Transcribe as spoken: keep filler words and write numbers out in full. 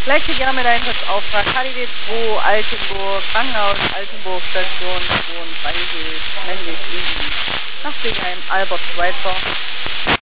Gleichgegangen mit Einsatzauftrag K D W zwei Altenburg, Krankenhaus Altenburg, Station und Weihilf, männlich, liegen nach Bingheim, Albert Schweitzer.